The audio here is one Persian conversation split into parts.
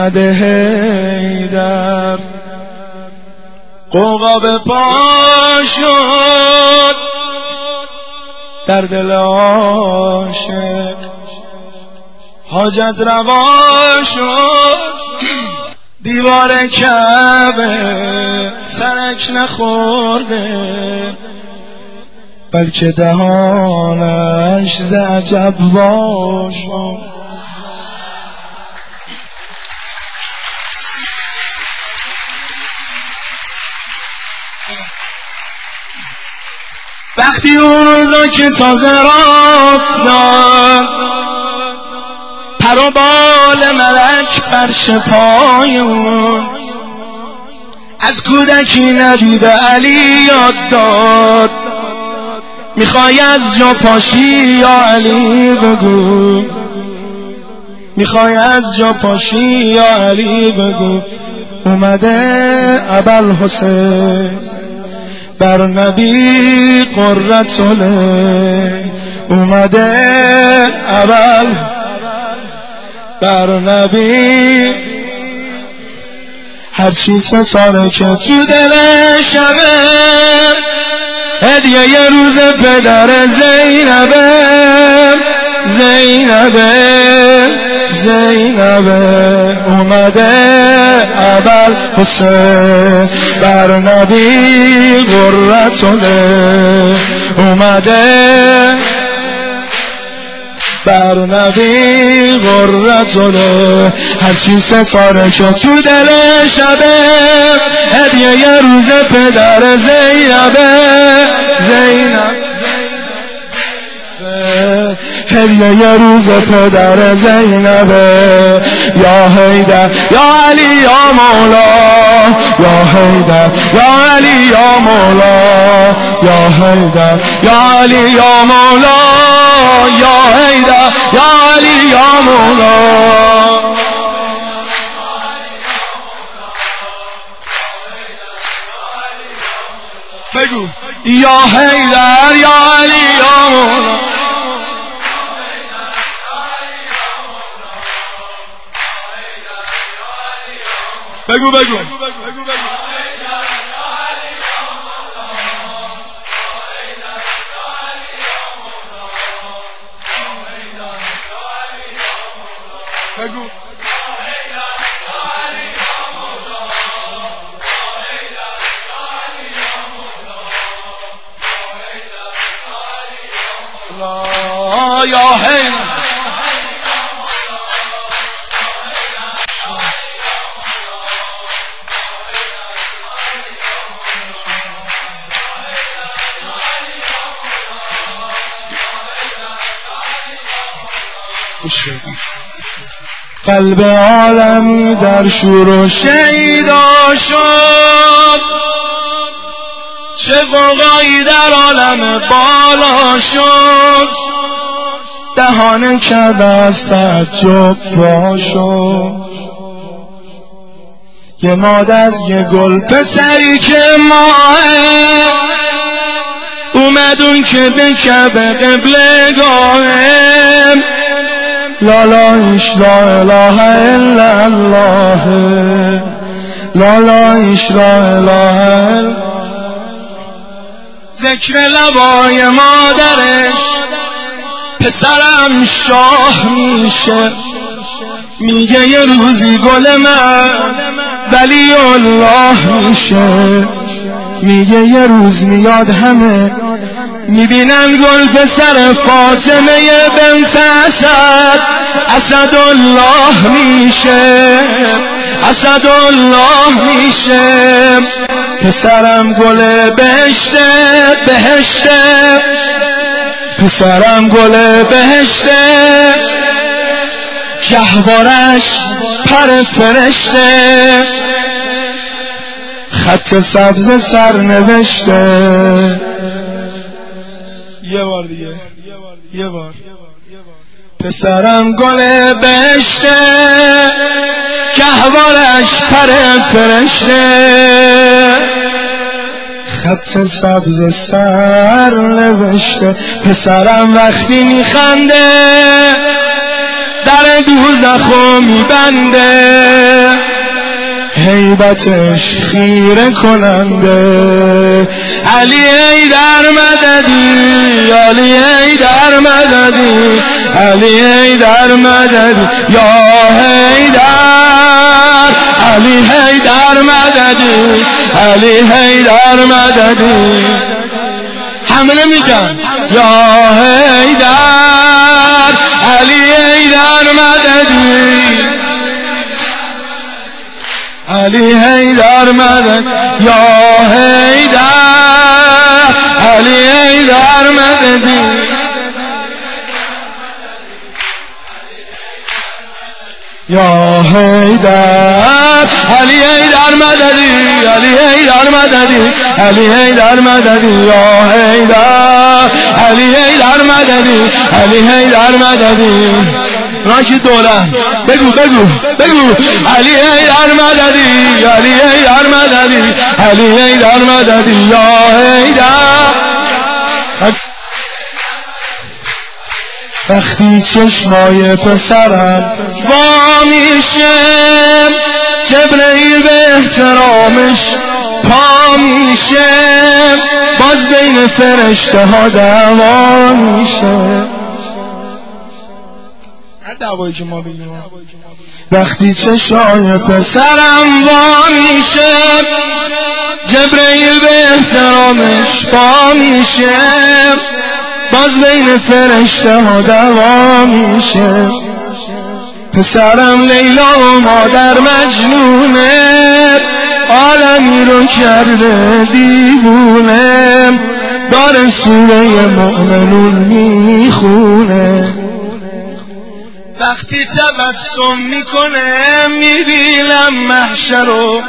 اومده حیدر قوقا به پا شد در دل عاشق حاجت روا شد دیوار کعبه سرک نخورده بلکه دهانش ز عجب وا شد. وقتی اون روزا که تازه راه داد پر و بال ملک فرش پای اون از کودکی ندیده علی یاد داد میخوای از جا پاشی یا علی بگو میخوای از جا پاشی یا علی بگو اومده ابوالحسین بر نبی قرة العین اومده اول بر نبی هرچی ستاره که تو دل شبه هدیه یه روز پدر زینبه اومده ابوالحسین بر نبی قرة العین اومده بر نبی قرة العین هرچی ستاره که تو دل شبه هدیه یه روز پدر زینبه هدیه یه روز پدر زینبه یا حیدر یا علی یا مولا یا حیدر یا علی یا مولا یا حیدر یا علی یا مولا یا حیدر یا علی یا مولا بگو یا حیدر یا علی یا مولا بگو یا حیدر قلب عالمی در شور و شیدا شد چه غوغایی در عالم بالا شد دهان کعبه از تعجب وا شد یه مادر یه گل پسری که ماه اومدون که به کعبه قبلگاه لالایش لا اله الا الله لالایش لا اله الا ذکر لبای مادرش پسرم شاه میشه میگه یه روزی گل من ولی الله میشه میگه یه روز میاد همه میبینن گل پسر فاطمه بنت اسد الله میشه اسد الله میشه پسرم گل بهشته پسرم گل بهشته گهوارش پر فرشته خط سبز سر نوشته یه بار دیگه یه بار پسرم گل بهشته گهوارش پر فرشته خط سبز سر نوشته پسرم وقتی میخنده در دوزخو میبنده هیبتش خیره کننده. علی حیدر مددی، علی حیدر مددی، علی حیدر مددی یا حیدر، علی حیدر مددی، علی حیدر مددی. حمله میگن یا حیدر، علی حیدر مددی، علی حیدر مدد یا حیدر، علی حیدر مددی. یا حیدر، علی حیدر مددی، علی حیدر مددی، علی حیدر مددی یا حیدر، علی حیدر مددی، علی حیدر مددی. راکی دولت بگو بگو بگو علی حیدر مددی، علی حیدر مددی، علی حیدر مددی یا حیدر. وقتی چشمای پسرم وا میشه، جبرئیل به احترامش پا میشه، باز بین فرشته ها دعوا میشه. دعوایی که ما بگیم وقتی چشمای پسرم وا میشه، جبرئیل به احترامش پا میشه، باز بین فرشته ها دعوا میشه. پسرم لیلا و مادر مجنونه، عالمی رو کرده دیوونه، داره سوره مؤمنون میخونه. وقتی تبسم میکنه میبینم محشر رو،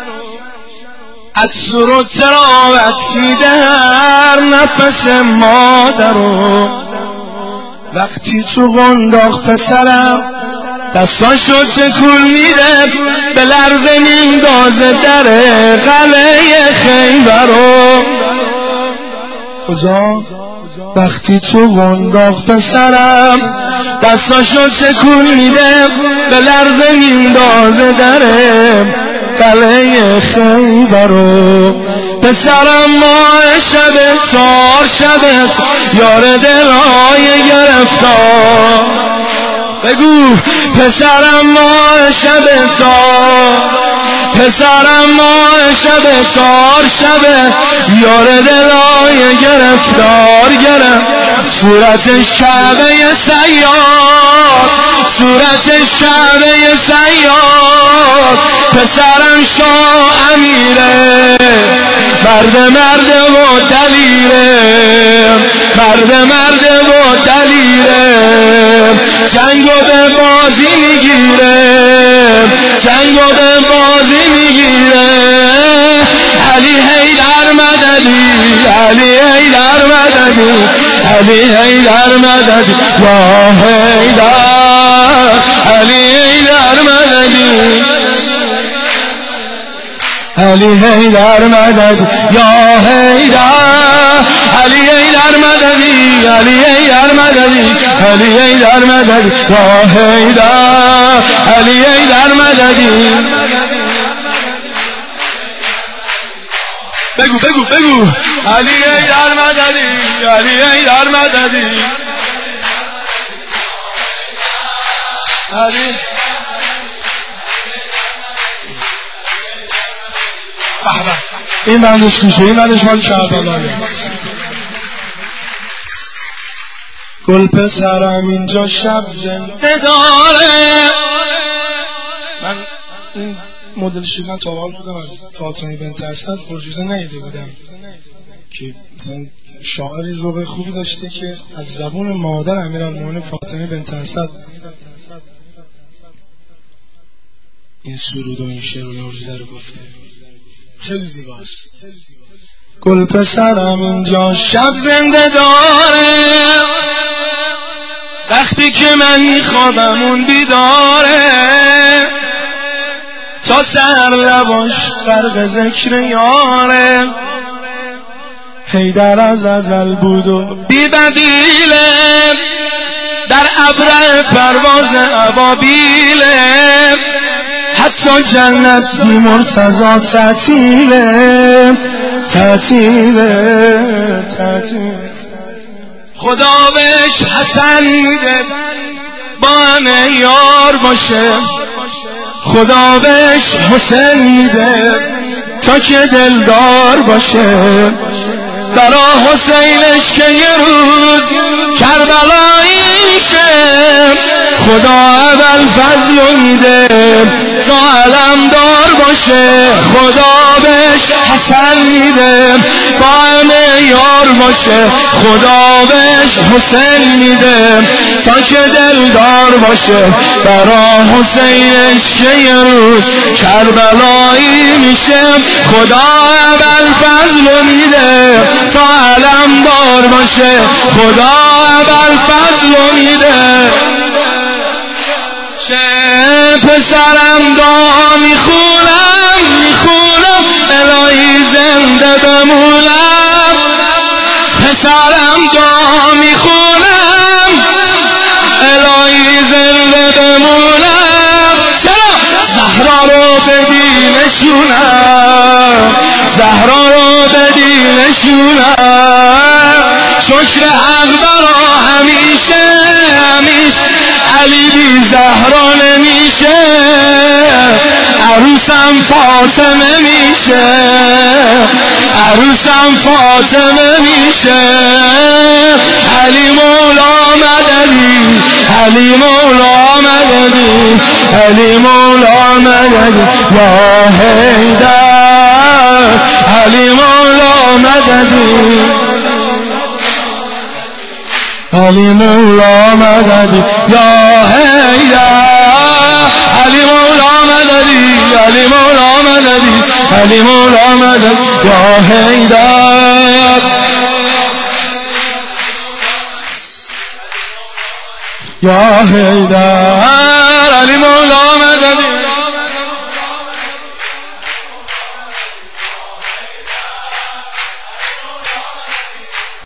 عطر و تراوت میده هر نفس مادر رو. وقتی تو قنداق پسرم دستاشو تکون میده، به لرزه میندازه در قلعه خیبر رو. کجا؟ وقتی تو قنداق پسرم دستاشو تکون میده، به لرزه میندازه در قلعه خیبر رو. پسرم ماه شبت تار شبت، یار دلهای گرفتار. بگو پسرم ماه شبت تار، پسرم ماه شبت تار شبه، یار دلهای گرفتار گرفت. صورتش کعبه سیاد، صورتش کعبه سیاد. پسرم شاه امیره، مرد و دلیره، مرد و دلیره. جنگو به بازی میگیره، جنگو به بازی میگیره. علی حیدر مددی، علی حیدر مددی، علی حیدر مددی یا حیدر، علی حیدر مددی، علی حیدر مددی یا حیدر، علی حیدر مددی، علی حیدر مددی، علی حیدر مددی یا حیدر، علی حیدر مددی. بگو بگو بگو علی حیدر مددی، علی حیدر مددی، علی. این بندش میشه، این بندش مال کربلاه. گل پسرم اینجا شب زنده داره. من این مدل شیدن تا حال بودم از فاطمه بنت اسد برجوزه نیده بودم که مثلا شاعری ذوق خوبی داشته که از زبون مادر امیرالمومنین فاطمه بنت اسد این سرود و این شعر و برجوزه رو گفته. خیلی زیباست. گل پسرم اینجا شب زنده داره، وقتی که من میخوابم اون بیداره، تا سر لباش غرق ذکر یاره. حیدر از ازل بود و بی بدیله، در ابر پرواز ابابیله، حتی تا جنت بی مرتضا تعطیله خدا بهش حسن میده با همه یار باشه، خدا بهش حسین میده تا که دلدار باشه. برا حسینش که یه روز کربلایی میشه، خدا اول فضل میده تا علمدار باشه. خدا بهش حسن میده با همه یار باشه، خدا بهش حسین میده تا که دلدار باشه. برا حسینش که یه روز کربلایی میشه، خدا اول فضل میده تا علمدار باشه، خدا اول فضل میده. چه پسرم دعا میخونم الهی زنده بمونم، پسرم دعا میخونم الهی زنده بمونم. چرا؟ زهرا رو بدینشونم، زهرا رو بدینشونم. شکر حق برا همیشه علی بی زهرا نمیشه، عروسم فاطمه میشه، عروسم فاطمه میشه. علی مولا مددی، علی مولا مددی، علی مولا مددی یا حیدر، علی مولا مددی، علی مولا مددی یا حیدر، علی مولا مددی، علی مولا مددی، علی مولا مددی یا حیدر، یا حیدر، علی مولا